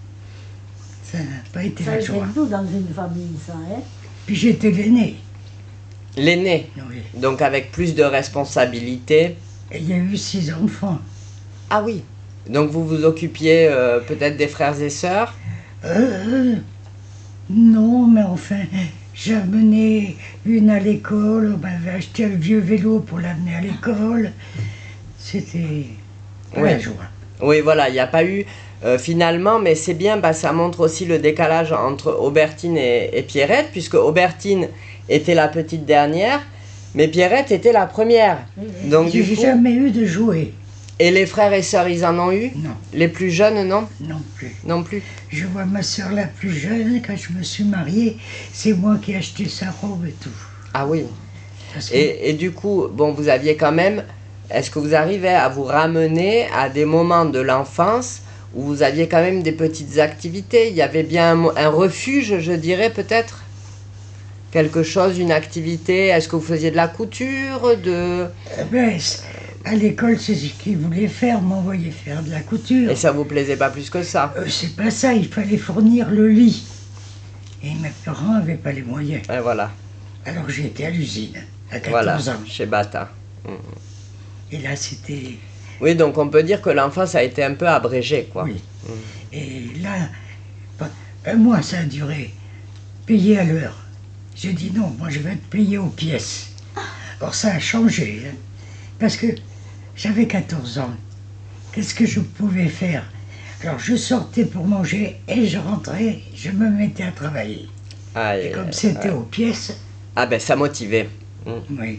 E: ça n'a pas été
H: Ça
E: la
H: vient
E: joie.
H: tout dans une famille, ça, hein.
E: Puis j'étais l'aîné.
B: L'aîné.
E: Oui.
B: Donc avec plus de responsabilités.
E: Et il y a eu six enfants.
B: Ah oui. Donc vous vous occupiez euh, peut-être des frères et sœurs?
E: Euh, non, mais enfin, j'amenais une à l'école, on m'avait acheté un vieux vélo pour l'amener à l'école. C'était pas
B: Oui.
E: la joie.
B: Oui, voilà, il n'y a pas eu euh, finalement, mais c'est bien, bah, ça montre aussi le décalage entre Aubertine et, et Pierrette, puisque Aubertine était la petite dernière, mais Pierrette était la première. Donc du
E: J'ai
B: coup,
E: jamais eu de jouet.
B: et les frères et sœurs, ils en ont eu?
E: Non,
B: Les plus jeunes, non?
E: non plus.
B: Non plus.
E: Je vois ma soeur la plus jeune, quand je me suis mariée, c'est moi qui ai acheté sa robe et tout.
B: Ah oui.
E: Parce que
B: Et, et du coup, bon, vous aviez quand même, est-ce que vous arrivez à vous ramener à des moments de l'enfance où vous aviez quand même des petites activités? Il y avait bien un, mo- un refuge, je dirais peut-être? Quelque chose, une activité? Est-ce que vous faisiez de la couture, de...
E: eh ben, c- à l'école, c'est ce qu'ils voulaient faire, m'envoyer faire de la couture.
B: Et ça vous plaisait pas plus que ça?
E: Euh, c'est pas ça, il fallait fournir le lit. Et mes parents n'avaient pas les moyens.
B: Et voilà,
E: Alors j'ai été à l'usine, à quatorze
B: voilà,
E: ans.
B: chez Bata.
E: Et là, c'était...
B: Oui, donc on peut dire que l'enfance a été un peu abrégée, quoi.
E: Oui. Et là, pas- un mois, ça a duré. Payé à l'heure. J'ai dit non, moi je vais être payé aux pièces. Alors ça a changé, hein, parce que j'avais quatorze ans. Qu'est-ce que je pouvais faire? Alors je sortais pour manger et je rentrais, je me mettais à travailler.
B: Aïe,
E: Et comme
B: aïe,
E: c'était
B: aïe.
E: aux pièces,
B: Ah ben ça motivait. Mm.
E: oui.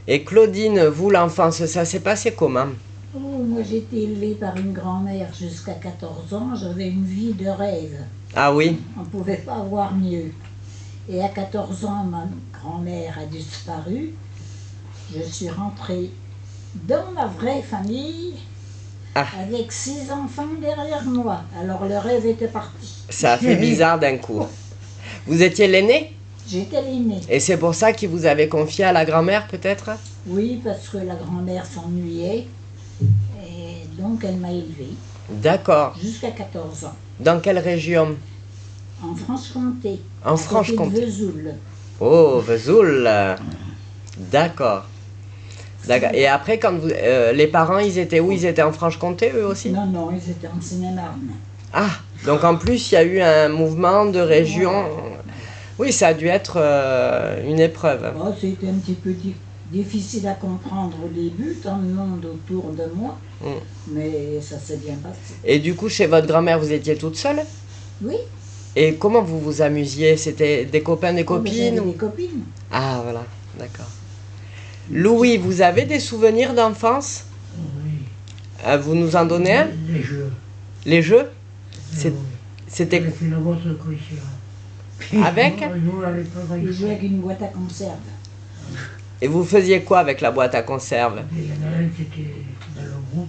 B: Et Claudine, vous, l'enfance, ça s'est passé comment?
M: Oh, moi j'ai été élevée par une grand-mère jusqu'à quatorze ans, j'avais une vie de rêve.
B: Ah oui?
M: On ne pouvait pas avoir mieux. Et à quatorze ans, ma grand-mère a disparu. Je suis rentrée dans ma vraie famille
B: ah.
M: avec six enfants derrière moi. Alors le rêve était parti.
B: Ça a fait bizarre d'un coup. Vous étiez l'aîné?
M: J'étais l'aînée.
B: Et c'est pour ça qu'il vous avait confié à la grand-mère peut-être?
M: Oui, parce que la grand-mère s'ennuyait. Et donc elle m'a élevée.
B: D'accord.
M: Jusqu'à quatorze ans.
B: Dans quelle région?
M: En Franche-Comté.
B: En Franche-Comté.
M: Vesoul.
B: Oh, Vesoul. D'accord. D'accord. Et après, quand vous, euh, les parents, ils étaient où? Ils étaient en Franche-Comté, eux aussi?
M: Non, non, ils étaient en Seine-et-Marne.
B: Ah, donc en plus, il y a eu un mouvement de région. Ouais. Oui, ça a dû être euh, une épreuve.
M: Oh, c'était un petit peu di difficile à comprendre au début, tant de monde autour de moi, mm. mais ça s'est bien passé.
B: Et du coup, chez votre grand-mère, vous étiez toute seule?
M: Oui.
B: Et comment vous vous amusiez? C'était des copains, des copines?
M: Oh, des copines.
B: Ah, voilà, d'accord. Louis, vous avez des souvenirs d'enfance?
D: Oui.
B: Euh, vous nous en donnez un?
D: Les jeux.
B: Les jeux?
D: C'était... Avec une boîte de conserve.
B: Avec?
M: Ils jouaient avec une boîte à conserve.
B: Et vous faisiez quoi avec la boîte à conserve?
D: Il y en a un qui était dans le groupe,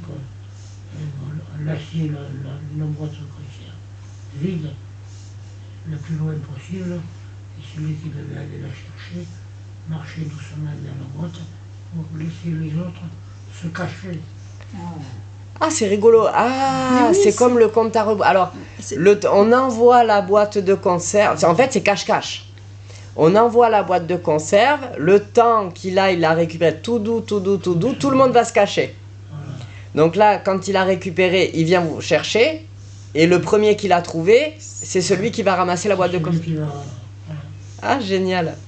D: on assied la, la, la boîte de conserve vide, le plus loin possible, et celui qui devait aller la chercher marchait doucement dans la boîte pour laisser les autres se cacher.
M: Ah.
B: Ah, c'est rigolo. Ah, oui, c'est comme le compte à rebours. Alors, le, on envoie la boîte de conserve. En fait, c'est cache-cache. On envoie la boîte de conserve. Le temps qu'il a, il la récupère tout doux, tout doux, tout doux. Tout le monde va se cacher. Donc là, quand il a récupéré, il vient vous chercher. Et le premier qu'il a trouvé, c'est celui qui va ramasser la boîte de conserve. Ah, génial.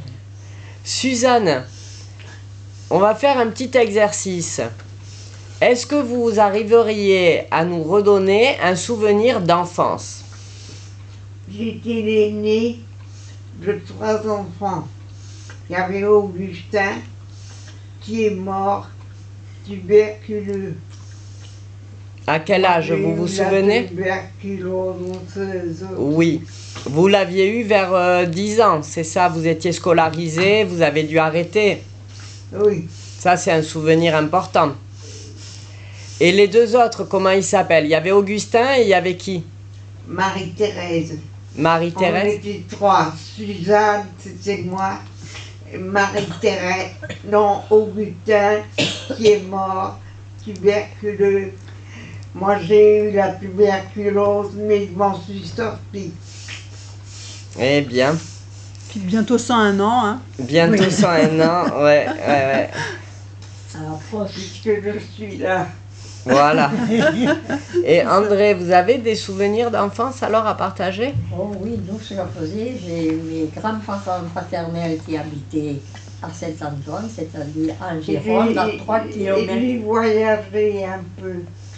B: Suzanne, on va faire un petit exercice. Est-ce que vous arriveriez à nous redonner un souvenir d'enfance?
C: J'étais l'aîné de trois enfants. Il y avait Augustin qui est mort tuberculeux.
B: À quel âge, vous vous souvenez? Oui. Vous l'aviez eu vers euh, dix ans, c'est ça? Vous étiez scolarisé, vous avez dû arrêter?
C: Oui.
B: Ça, c'est un souvenir important. Et les deux autres, comment ils s'appellent? Il y avait Augustin et il y avait qui?
C: Marie-Thérèse.
B: Marie-Thérèse?
C: On était trois. Suzanne, c'était moi. Marie-Thérèse, non, Augustin, qui est mort, tuberculeux. Moi, j'ai eu la tuberculose, mais je m'en suis sortie.
B: Eh bien.
F: Puis bientôt cent un ans, hein?
B: Bientôt cent un ans, ouais, ouais, ouais.
C: Alors, puisque je suis là.
B: Voilà. Et André, vous avez des souvenirs d'enfance alors à partager?
I: Oh oui, nous ce qu'on faisait, j'ai mes grands-parents paternels qui habitaient à Saint-Antoine, c'est-à-dire en Gironde, à trois kilomètres.
C: J'ai voyagé un peu.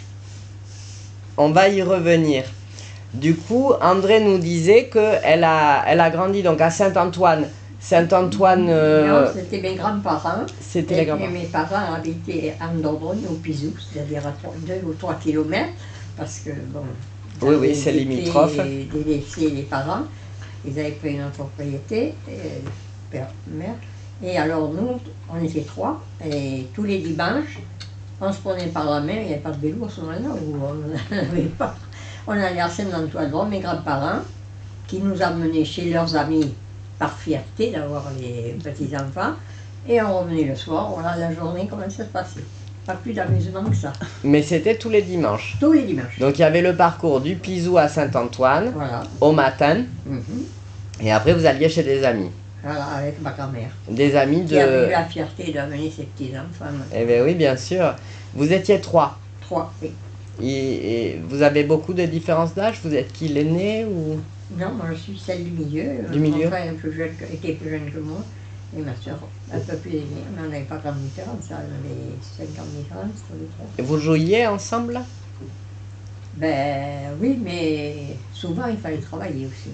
B: On va y revenir. Du coup, André nous disait qu'elle a, elle a grandi donc à Saint-Antoine. Saint-Antoine... Euh...
I: Non, c'était mes grands-parents.
B: C'était les grands-parents.
I: Mes parents habitaient en Dordogne, au Pisou, c'est-à-dire à deux ou trois kilomètres, parce que, bon...
B: Oui, oui, c'est limitrophe.
I: Ils avaient délaissé les parents, ils avaient pris une propriété, et, père, mère, et alors nous, on était trois, et tous les dimanches, on se prenait par la main, il n'y avait pas de vélo à ce moment-là, on n'avait pas... On allait à Saint-Antoine, mes grands-parents, qui nous amenaient chez leurs amis par fierté d'avoir les petits-enfants, et on revenait le soir, voilà la journée, comment ça se passait. Pas plus d'amusement que ça.
B: Mais c'était tous les dimanches.
I: Tous les dimanches.
B: Donc il y avait le parcours du Pisou à Saint-Antoine,
I: voilà.
B: Au matin,
I: mm-hmm.
B: Et après vous alliez chez des amis.
I: Voilà, avec ma grand-mère.
B: Des amis de...
I: Qui avait eu la fierté d'amener ses petits-enfants.
B: Eh bien oui, bien sûr. Vous étiez trois.
I: Trois, oui.
B: Et, et vous avez beaucoup de différences d'âge? Vous êtes qui, l'aîné ou...
I: Non, moi je suis celle du milieu.
B: Du milieu.
I: Mon frère plus jeune, était plus jeune que moi, et ma soeur un peu plus aînée. On n'en avait pas grande différence, on avait cinq ans de différence tous les trois.
B: Et vous jouiez ensemble là?
I: Ben oui, mais souvent il fallait travailler aussi.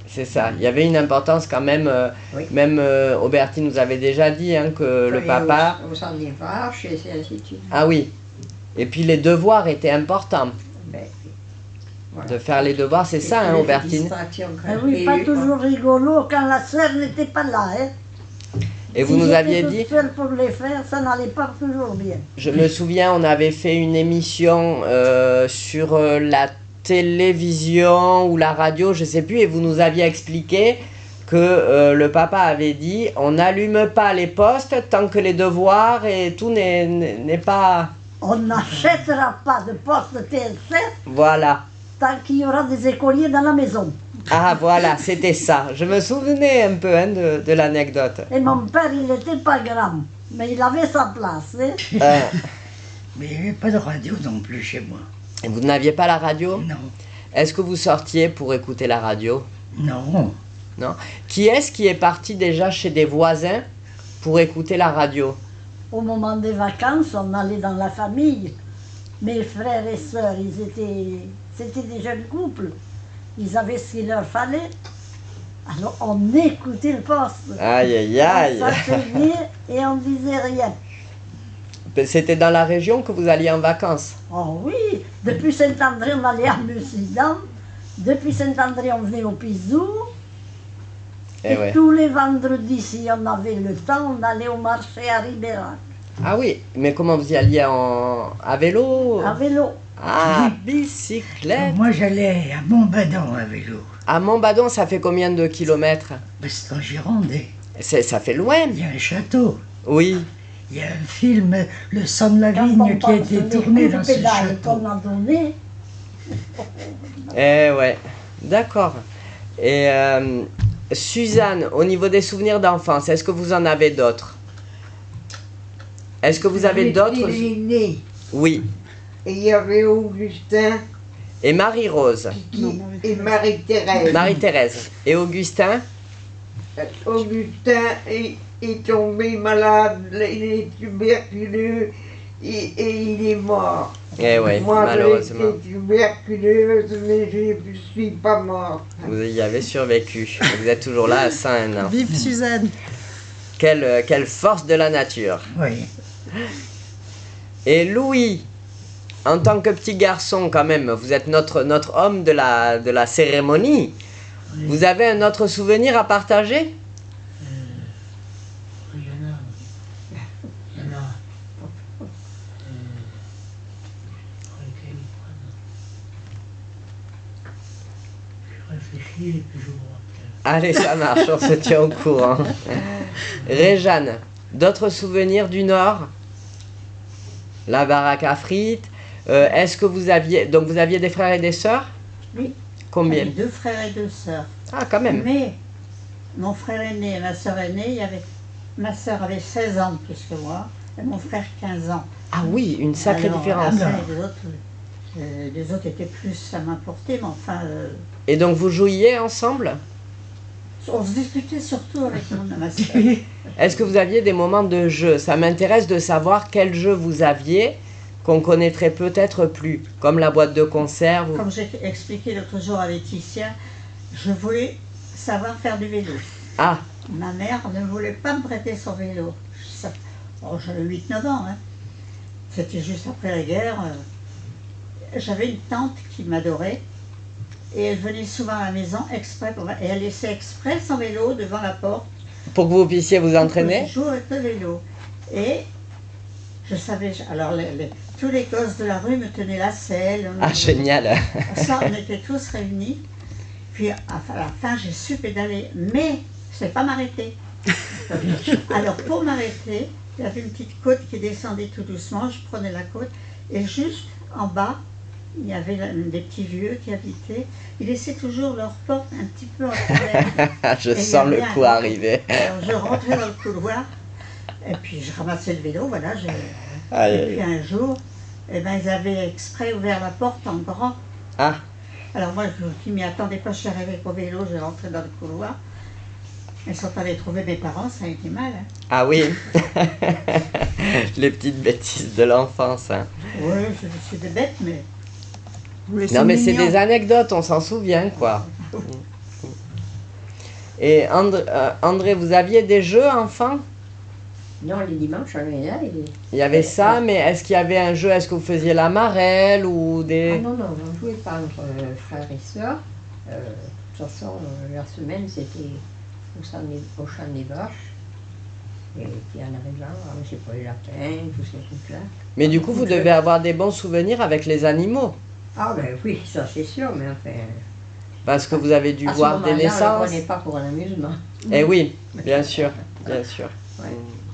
B: C'est ça. Il y avait une importance quand même. euh,
I: Oui.
B: Même euh, Aubertine nous avait déjà dit hein, que le
I: Et
B: papa.
I: Au, au centre des vaches, et c'est ainsi de suite.
B: Ah oui. Et puis les devoirs étaient importants.
I: Ben, voilà.
B: De faire les devoirs, c'est ça, hein,
I: Les
B: Aubertine.
I: distractions
H: Ah
I: que
H: oui,
I: j'ai
H: pas
I: eues,
H: toujours rigolo quand la sœur n'était pas là. Hein.
B: Et vous
H: Si
B: nous
H: j'étais
B: aviez
H: toute
B: dit.
H: seule pour les faire, ça n'allait pas toujours bien.
B: Je me souviens, on avait fait une émission euh, sur euh, la télévision ou la radio, je sais plus, et vous nous aviez expliqué que euh, le papa avait dit on n'allume pas les postes tant que les devoirs et tout n'est n'est- n'est pas.
H: On n'achètera pas de poste T S F
B: Voilà.
H: tant qu'il y aura des écoliers dans la maison.
B: Ah voilà, c'était ça. Je me souvenais un peu hein, de, de l'anecdote.
H: Et mon père, il n'était pas grand, mais il avait sa place. Hein.
B: Euh,
E: Mais il n'y avait pas de radio non plus chez moi.
B: et vous n'aviez pas la radio?
E: Non.
B: Est-ce que vous sortiez pour écouter la radio?
E: Non.
B: Non. Qui est-ce qui est parti déjà chez des voisins pour écouter la radio?
H: Au moment des vacances, on allait dans la famille. Mes frères et sœurs, ils étaient, c'était des jeunes couples. Ils avaient ce qu'il leur fallait. Alors on écoutait le poste.
B: Aïe aïe aïe.
H: On s'asseyait et on disait rien.
B: C'était dans la région que vous alliez en vacances?
H: Oh oui, depuis Saint-André, on allait à Mussidan. Depuis Saint-André, on venait au Pizou.
B: Eh
H: Et
B: ouais.
H: tous les vendredis, si on avait le temps, on allait au marché à Ribérac.
B: Ah oui, mais comment vous y alliez en... à vélo?
H: À vélo.
B: Ah, bicyclette.
E: Moi, j'allais à Montbadon à vélo.
B: À Montbadon, ça fait combien de kilomètres?
E: Ben, c'est en Gironde.
B: C'est- Ça fait loin.
E: Il y a un château.
B: Oui.
E: Il y a un film, Le sang de la
H: Quand
E: vigne,
H: on
E: qui a
H: pense
E: été
H: les
E: tourné
H: coups de
E: dans ce
H: pédale
E: château.
H: qu'on a donné,
B: Eh ouais, d'accord. Et euh, Suzanne, au niveau des souvenirs d'enfance, est-ce que vous en avez d'autres? Est-ce que vous avez d'autres?
C: J'étais l'aîné.
B: Oui.
C: Et il y avait Augustin
B: Et Marie-Rose?
C: qui- et Marie-Thérèse.
B: Marie-Thérèse. Et Augustin?
C: Augustin est, est tombé malade, il est tuberculeux et, et il est mort.
B: Eh ouais,
C: Moi,
B: malheureusement.
C: j'ai été tuberculeuse, mais je ne suis pas morte.
B: Vous y avez survécu. Vous êtes toujours là à cent un ans.
F: Vive Suzanne.
B: Quelle, euh, quelle force de la nature.
E: Oui.
B: Et Louis, en tant que petit garçon quand même, vous êtes notre, notre homme de la, de la cérémonie. Vous avez un autre souvenir à partager?
D: Il y en a. Il y en a. Euh, lequel prendre Je réfléchis et puis je vous rappelle.
B: Allez, ça marche, on se tient au courant. Réjeanne, d'autres souvenirs du Nord? La baraque à frites. Euh, Est-ce que vous aviez... Donc vous aviez des frères et des sœurs?
K: Oui.
B: Combien?
K: J'avais deux frères et deux sœurs.
B: Ah, quand même.
K: Mais mon frère aîné et ma sœur aînée, il y avait... ma sœur avait seize ans de plus que moi, et mon frère quinze ans.
B: Ah oui, une sacrée
K: Alors,
B: différence.
K: après, les, autres, euh, les autres étaient plus à m'apporter, mais enfin, euh,
B: Et donc vous jouiez ensemble?
K: on se disputait surtout avec mon, ma sœur.
B: Est-ce que vous aviez des moments de jeu? Ça m'intéresse de savoir quel jeu vous aviez qu'on connaîtrait peut-être plus, comme la boîte de conserve. ou-
K: Comme j'ai expliqué l'autre jour à Laetitia, je voulais savoir faire du vélo.
B: Ah,
K: Ma mère ne voulait pas me prêter son vélo. Ça- oh, j'avais huit neuf ans. Hein. C'était juste après la guerre. euh, J'avais une tante qui m'adorait. Et elle venait souvent à la maison exprès pour... Et elle laissait exprès son vélo devant la porte.
B: pour que vous puissiez vous entraîner?
K: Je jouais avec le vélo. Et je savais... Alors, les- les- tous les gosses de la rue me tenaient la selle.
B: Ah, génial.
K: Ça, on était tous réunis. Puis à à la fin, j'ai su pédaler, mais je ne sais pas m'arrêter. Alors pour m'arrêter, il y avait une petite côte qui descendait tout doucement, je prenais la côte, et juste en bas, il y avait la- des petits vieux qui habitaient. Ils laissaient toujours leur porte un petit peu entrouverte.
B: Je
K: Et il y
B: sens le
K: avait un-
B: coup arriver.
K: Alors je rentrais dans le couloir, et puis je ramassais le vélo, voilà. je-
B: Aïe,
K: Et
B: aïe.
K: puis un jour, eh ben, ils avaient exprès ouvert la porte en grand.
B: Ah,
K: Alors moi, je qui m'y attendais pas, je suis arrivée au vélo, j'ai rentré dans le couloir. Ils sont allés trouver mes parents, ça a été mal. Hein.
B: ah oui. Les petites bêtises de l'enfance. hein.
K: Oui, je suis des bêtes, mais
B: Non mais c'est des anecdotes, on s'en souvient quoi. Et André, euh, André, vous aviez des jeux enfants?
I: Non, les dimanches, on est là. Et...
B: Il y avait ça, mais est-ce qu'il y avait un jeu? Est-ce que vous faisiez la marelle ou des...
I: Ah non, non, on ne jouait pas entre euh, frères et sœurs. Euh, de toute façon, euh, la semaine, c'était au champ des, au champ des vaches. Et puis en arrivant, c'est pour les lapins, tous ces trucs-là.
B: Mais du coup, vous devez avoir des bons souvenirs avec les animaux.
I: Ah ben oui, ça c'est sûr, mais enfin...
B: Parce que vous avez dû
I: à ce
B: voir des
I: moment-là,
B: naissances.
I: on ne prenait pas pour un amusement.
B: Eh oui, bien sûr, bien sûr.
I: Ouais.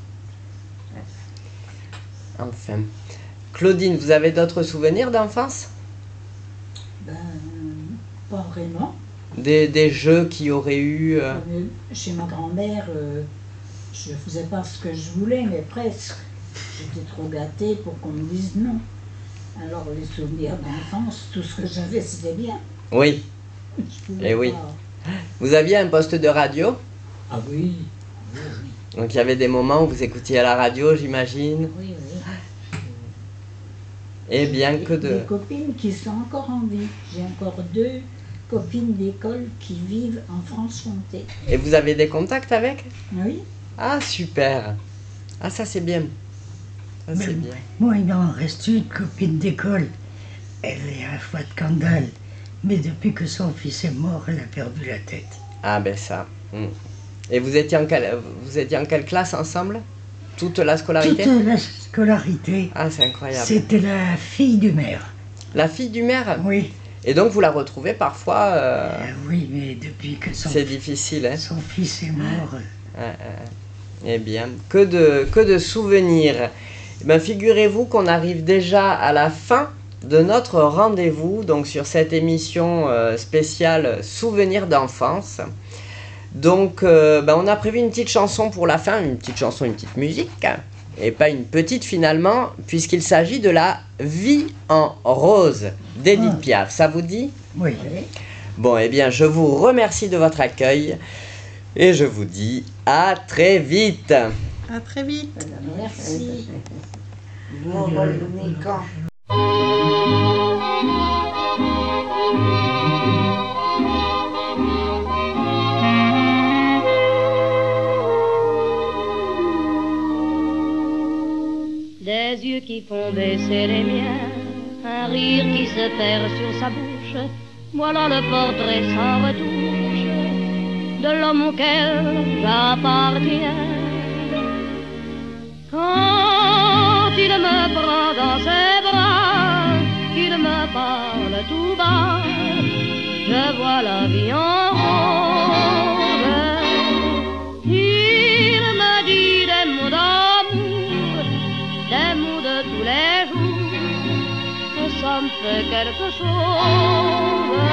B: Enfin. Claudine, vous avez d'autres souvenirs d'enfance?
M: Ben, pas vraiment.
B: Des, des jeux qui auraient eu... euh,
M: Euh, Chez ma grand-mère, euh, je faisais pas ce que je voulais, mais presque. J'étais trop gâtée pour qu'on me dise non. Alors les souvenirs d'enfance, tout ce que j'avais, c'était bien.
B: Oui,
M: Je pouvais
B: eh oui.
M: pas-
B: Vous aviez un poste de radio?
M: Ah oui, oui, oui.
B: Donc il y avait des moments où vous écoutiez à la radio, j'imagine.
M: oui, oui.
B: Et bien
M: J'ai
B: que
M: des
B: de...
M: copines qui sont encore en vie. J'ai encore deux copines d'école qui vivent en Franche-Comté.
B: Et vous avez des contacts avec?
M: Oui.
B: Ah, super. Ah, ça c'est bien. Ça
E: Mais
B: c'est bien.
E: Moi, il m'en reste une copine d'école. Elle est à la fois de Candale. Mais depuis que son fils est mort, elle a perdu la tête.
B: Ah ben ça. Hmm. Et vous étiez en quelle, vous étiez en quelle classe ensemble? Toute la scolarité?
E: Toute la scolarité.
B: Ah, c'est incroyable.
E: C'était la fille du maire.
B: La fille du maire?
E: Oui.
B: Et donc vous la retrouvez parfois euh,
E: Euh, oui, mais depuis que son,
B: C'est difficile, hein?
E: son fils est mort,
B: Ah, ah, ah. Eh bien, que de, que de souvenirs. Eh ben, figurez-vous qu'on arrive déjà à la fin de notre rendez-vous, donc sur cette émission euh, spéciale Souvenirs d'enfance. Donc, euh, ben, on a prévu une petite chanson pour la fin, une petite chanson, une petite musique, et pas une petite finalement, puisqu'il s'agit de la Vie en rose d'Edith
E: Ah.
B: Piaf. Ça vous dit?
E: oui.
B: Bon, eh bien, je vous remercie de votre accueil et je vous dis à très vite.
F: À très vite.
M: Merci.
C: Nous, on va le donner quand?
N: Des yeux qui font baisser les miens, un rire qui se perd sur sa bouche, voilà le portrait sans retouche de l'homme auquel j'appartiens. Quand il me prend dans ses bras, qu'il me parle tout bas, je vois la vie en rose. Il me dit des mots d'amour, des mots de tous les jours, que ça me fait quelque chose.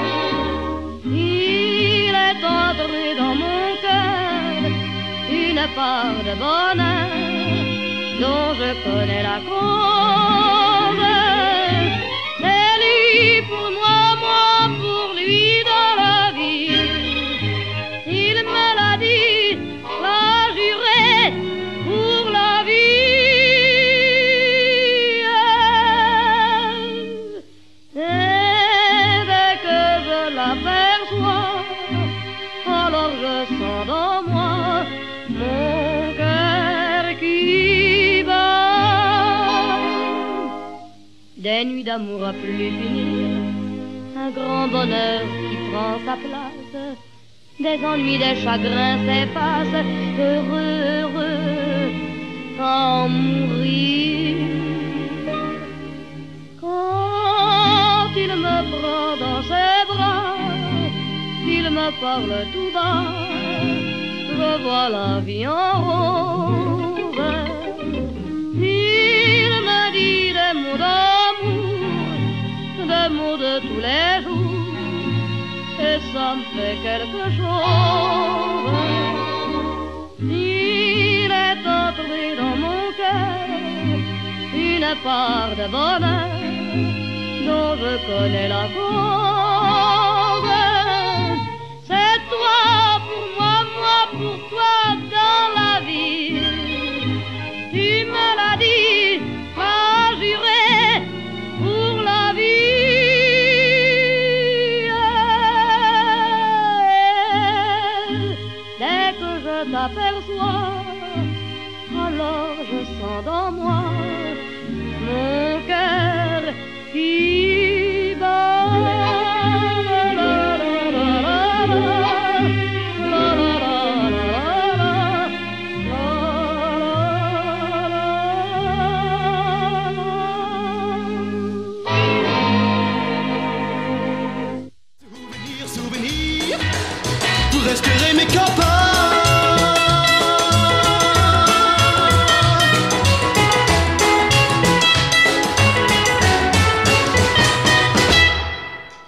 N: Il est entré dans mon cœur une part de bonheur dont je connais la cause. C'est lui pour moi, moi pour lui dans la vie. Il me l'a dit, l'a juré pour la vie. Et dès que je l'aperçois, alors je sens dans moi mon cœur qui bat. Des nuits d'amour à plus finir, un grand bonheur qui prend sa place, des ennuis, des chagrins s'effacent, heureux, heureux, à en mourir. Quand il me prend dans ses bras, qu'il me parle tout bas, je vois la vie en rose. Il me dit des mots d'amour, des mots de tous les jours, et ça me fait quelque chose. Il est entré dans mon cœur une part de bonheur dont je connais la cause. C'est toi pour moi, moi pour toi dans la vie. Tu me l'as dit, m'as juré pour la vie. cependant